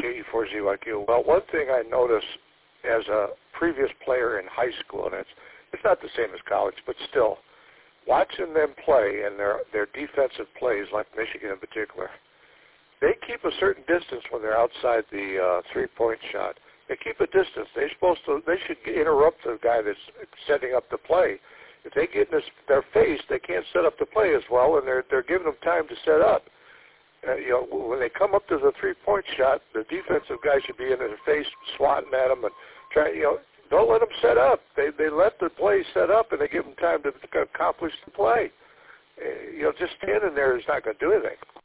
E4ZYQ. Well, one thing I noticed as a previous player in high school, and it's not the same as college, but still, watching them play and their defensive plays, like Michigan in particular, they keep a certain distance when they're outside the three-point shot. They keep a distance. They should interrupt the guy that's setting up the play. If they get in their face, they can't set up the play as well, and they're giving them time to set up. When they come up to the three-point shot, the defensive guy should be in their face, swatting at them and trying. Don't let them set up. They let the play set up, and they give them time to accomplish the play. Just standing there is not going to do anything.